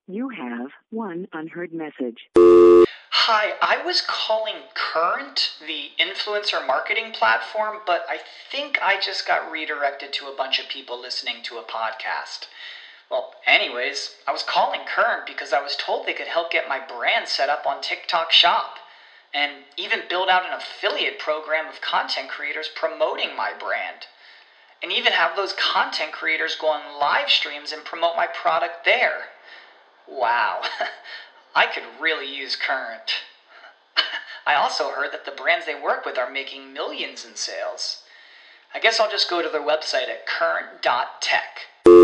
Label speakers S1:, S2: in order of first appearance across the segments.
S1: You have one unheard message.
S2: Hi, I was calling Current, the influencer marketing platform, but I think I just got redirected to a bunch of people listening to a podcast. Well, anyways, I was calling Current because I was told they could help get my brand set up on TikTok Shop, and even build out an affiliate program of content creators promoting my brand, and even have those content creators go on live streams and promote my product there. Wow, I could really use Current. I also heard that the brands they work with are making millions in sales. I guess I'll just go to their website at current.tech.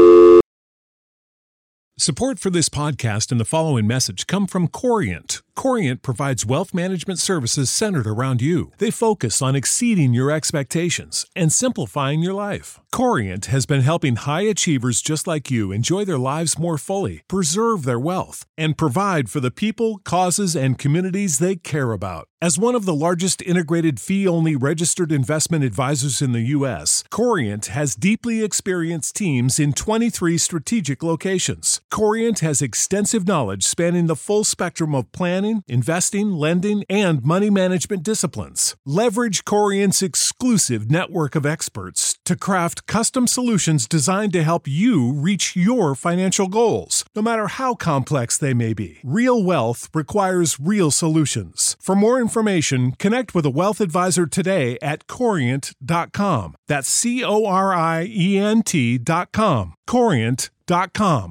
S3: Support for this podcast and the following message come from Corient. Corient provides wealth management services centered around you. They focus on exceeding your expectations and simplifying your life. Corient has been helping high achievers just like you enjoy their lives more fully, preserve their wealth, and provide for the people, causes, and communities they care about. As one of the largest integrated fee-only registered investment advisors in the U.S., Corient has deeply experienced teams in 23 strategic locations. Corient has extensive knowledge spanning the full spectrum of planning, investing, lending, and money management disciplines. Leverage Corient's exclusive network of experts to craft custom solutions designed to help you reach your financial goals, no matter how complex they may be. Real wealth requires real solutions. For more information, connect with a wealth advisor today at Corient.com. That's Corient.com. Corient.com.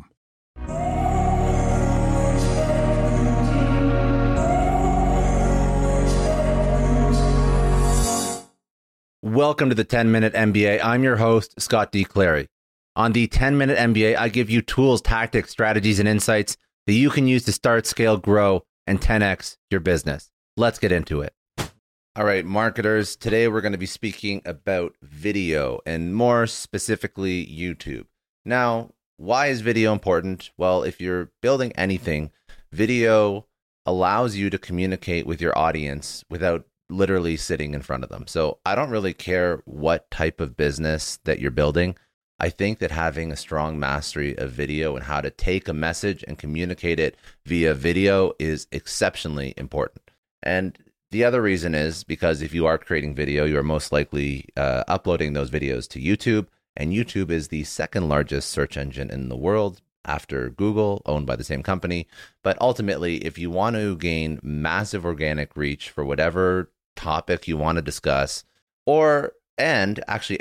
S4: Welcome to the 10-Minute MBA. I'm your host, Scott D. Clary. On the 10-Minute MBA, I give you tools, tactics, strategies, and insights that you can use to start, scale, grow, and 10x your business. Let's get into it. All right, marketers, today we're going to be speaking about video and more specifically YouTube. Now, why is video important? Well, if you're building anything, video allows you to communicate with your audience without literally sitting in front of them. So I don't really care what type of business that you're building. I think that having a strong mastery of video and how to take a message and communicate it via video is exceptionally important. And the other reason is because if you are creating video, you are most likely uploading those videos to YouTube. And YouTube is the second largest search engine in the world after Google, owned by the same company. But ultimately, if you want to gain massive organic reach for whatever topic you want to discuss, and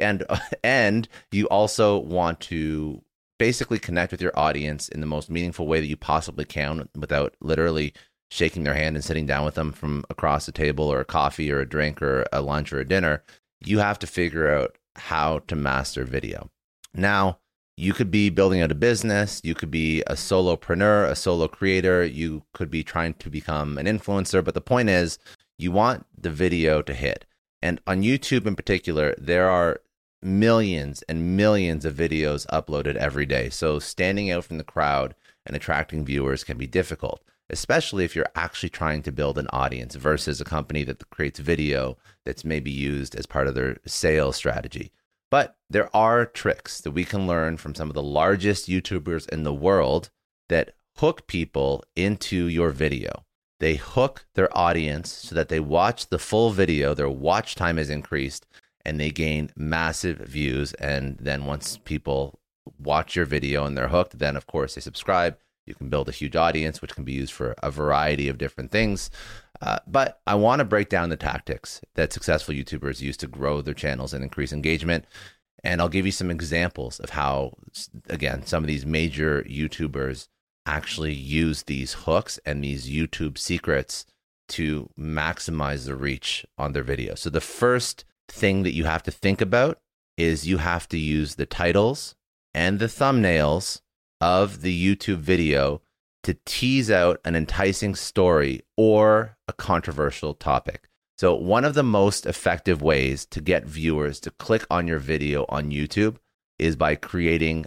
S4: you also want to basically connect with your audience in the most meaningful way that you possibly can without literally shaking their hand and sitting down with them from across a table or a coffee or a drink or a lunch or a dinner, you have to figure out how to master video. Now, you could be building out a business, you could be a solopreneur, a solo creator, you could be trying to become an influencer, but the point is, you want the video to hit. And on YouTube in particular, there are millions and millions of videos uploaded every day. So standing out from the crowd and attracting viewers can be difficult, especially if you're actually trying to build an audience versus a company that creates video that's maybe used as part of their sales strategy. But there are tricks that we can learn from some of the largest YouTubers in the world that hook people into your video. They hook their audience so that they watch the full video, their watch time is increased, and they gain massive views. And then once people watch your video and they're hooked, then of course they subscribe. You can build a huge audience, which can be used for a variety of different things. But I want to break down the tactics that successful YouTubers use to grow their channels and increase engagement. And I'll give you some examples of how, again, some of these major YouTubers actually use these hooks and these YouTube secrets to maximize the reach on their video. So the first thing that you have to think about is you have to use the titles and the thumbnails of the YouTube video to tease out an enticing story or a controversial topic. So one of the most effective ways to get viewers to click on your video on YouTube is by creating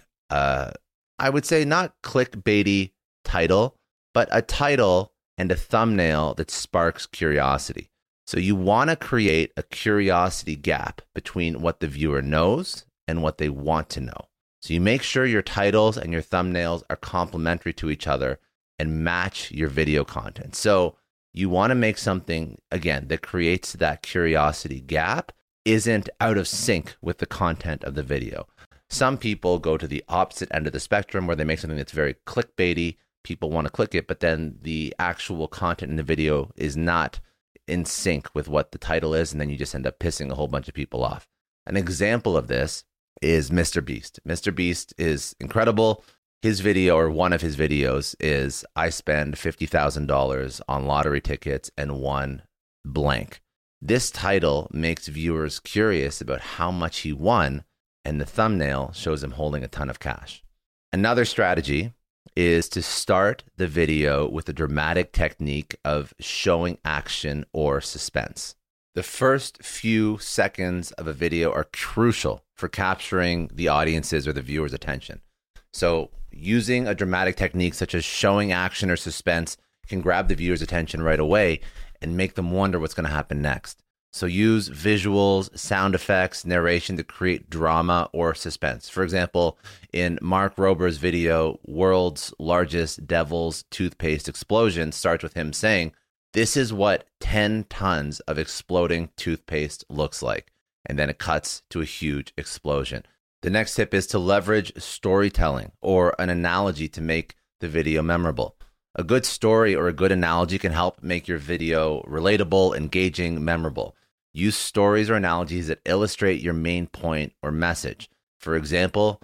S4: I would say not clickbaity title, but a title and a thumbnail that sparks curiosity. So you want to create a curiosity gap between what the viewer knows and what they want to know. So you make sure your titles and your thumbnails are complementary to each other and match your video content. So you want to make something, again, that creates that curiosity gap, isn't out of sync with the content of the video. Some people go to the opposite end of the spectrum where they make something that's very clickbaity. People want to click it, but then the actual content in the video is not in sync with what the title is, and then you just end up pissing a whole bunch of people off. An example of this is Mr. Beast. Mr. Beast is incredible. His video, or one of his videos, is I spend $50,000 on lottery tickets and won blank. This title makes viewers curious about how much he won, and the thumbnail shows him holding a ton of cash. Another strategy is to start the video with a dramatic technique of showing action or suspense. The first few seconds of a video are crucial for capturing the audience's or the viewer's attention. So using a dramatic technique such as showing action or suspense can grab the viewer's attention right away and make them wonder what's going to happen next. So use visuals, sound effects, narration to create drama or suspense. For example, in Mark Rober's video, World's Largest Devil's Toothpaste Explosion starts with him saying, "This is what 10 tons of exploding toothpaste looks like." And then it cuts to a huge explosion. The next tip is to leverage storytelling or an analogy to make the video memorable. A good story or a good analogy can help make your video relatable, engaging, memorable. Use stories or analogies that illustrate your main point or message. For example,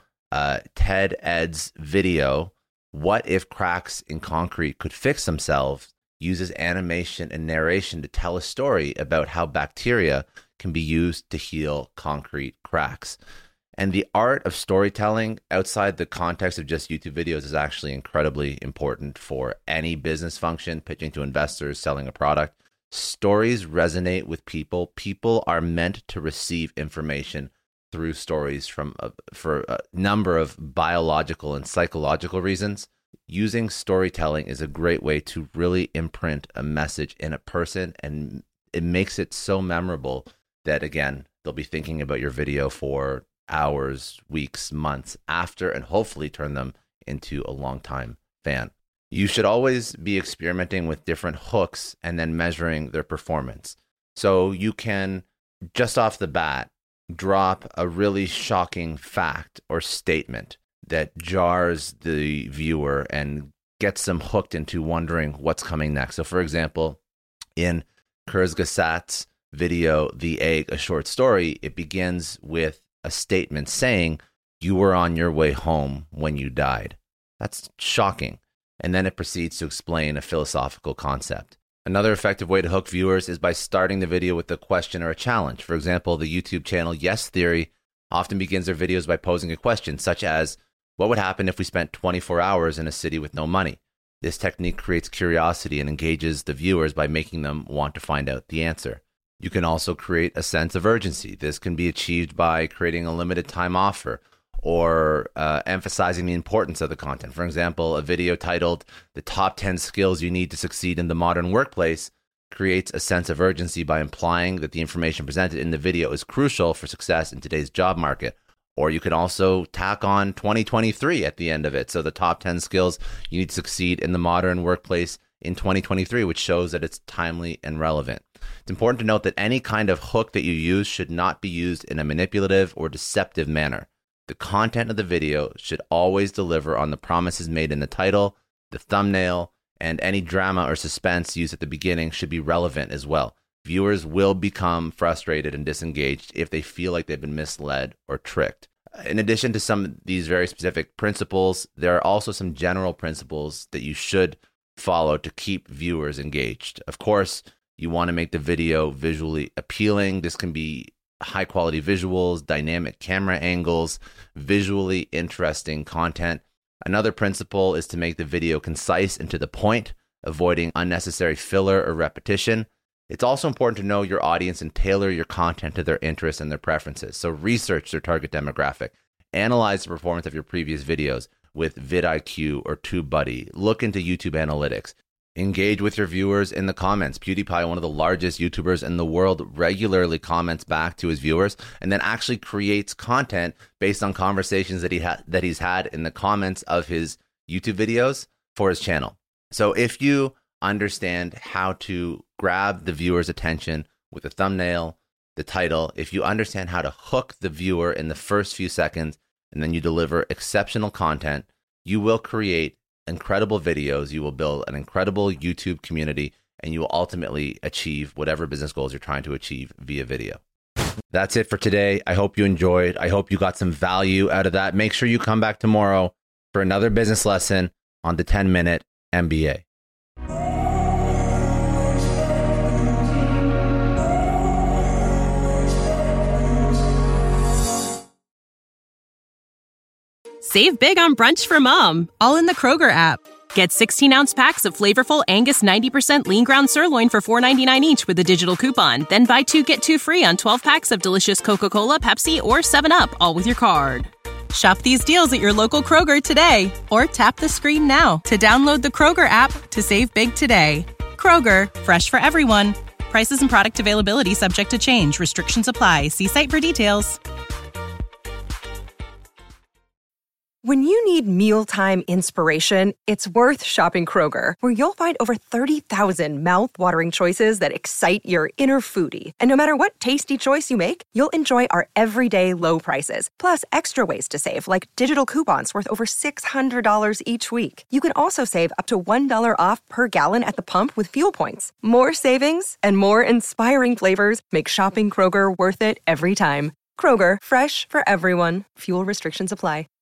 S4: Ted Ed's video, "What if cracks in concrete could fix themselves?" uses animation and narration to tell a story about how bacteria can be used to heal concrete cracks. And the art of storytelling outside the context of just YouTube videos is actually incredibly important for any business function, pitching to investors, selling a product. Stories resonate with people. People are meant to receive information through stories for a number of biological and psychological reasons. Using storytelling is a great way to really imprint a message in a person, and it makes it so memorable that, again, they'll be thinking about your video for hours, weeks, months after, and hopefully turn them into a long-time fan. You should always be experimenting with different hooks and then measuring their performance. So you can, just off the bat, drop a really shocking fact or statement that jars the viewer and gets them hooked into wondering what's coming next. So for example, in Kurzgesagt's video, The Egg, A Short Story, it begins with a statement saying, "You were on your way home when you died." That's shocking. And then it proceeds to explain a philosophical concept. Another effective way to hook viewers is by starting the video with a question or a challenge. For example, the YouTube channel Yes Theory often begins their videos by posing a question, such as, "What would happen if we spent 24 hours in a city with no money?" This technique creates curiosity and engages the viewers by making them want to find out the answer. You can also create a sense of urgency. This can be achieved by creating a limited time offer or emphasizing the importance of the content. For example, a video titled "The Top 10 Skills You Need to Succeed in the Modern Workplace" creates a sense of urgency by implying that the information presented in the video is crucial for success in today's job market. Or you can also tack on 2023 at the end of it. So the top 10 skills you need to succeed in the modern workplace in 2023, which shows that it's timely and relevant. It's important to note that any kind of hook that you use should not be used in a manipulative or deceptive manner. The content of the video should always deliver on the promises made in the title, the thumbnail, and any drama or suspense used at the beginning should be relevant as well. Viewers will become frustrated and disengaged if they feel like they've been misled or tricked. In addition to some of these very specific principles, there are also some general principles that you should follow to keep viewers engaged. Of course, you want to make the video visually appealing. This can be high quality visuals, dynamic camera angles, visually interesting content. Another principle is to make the video concise and to the point, avoiding unnecessary filler or repetition. It's also important to know your audience and tailor your content to their interests and their preferences. So research their target demographic. Analyze the performance of your previous videos with vidIQ or TubeBuddy. Look into YouTube analytics. Engage with your viewers in the comments. PewDiePie, one of the largest YouTubers in the world, regularly comments back to his viewers and then actually creates content based on conversations that he's had in the comments of his YouTube videos for his channel. So if you understand how to grab the viewer's attention with a thumbnail, the title, if you understand how to hook the viewer in the first few seconds, and then you deliver exceptional content, you will create incredible videos, you will build an incredible YouTube community, and you will ultimately achieve whatever business goals you're trying to achieve via video. That's it for today. I hope you enjoyed. I hope you got some value out of that. Make sure you come back tomorrow for another business lesson on the 10-Minute MBA.
S5: Save big on brunch for mom, all in the Kroger app. Get 16-ounce packs of flavorful Angus 90% lean ground sirloin for $4.99 each with a digital coupon. Then buy 2, get 2 free on 12 packs of delicious Coca-Cola, Pepsi, or 7-Up, all with your card. Shop these deals at your local Kroger today, or tap the screen now to download the Kroger app to save big today. Kroger, fresh for everyone. Prices and product availability subject to change. Restrictions apply. See site for details.
S6: When you need mealtime inspiration, it's worth shopping Kroger, where you'll find over 30,000 mouth-watering choices that excite your inner foodie. And no matter what tasty choice you make, you'll enjoy our everyday low prices, plus extra ways to save, like digital coupons worth over $600 each week. You can also save up to $1 off per gallon at the pump with fuel points. More savings and more inspiring flavors make shopping Kroger worth it every time. Kroger, fresh for everyone. Fuel restrictions apply.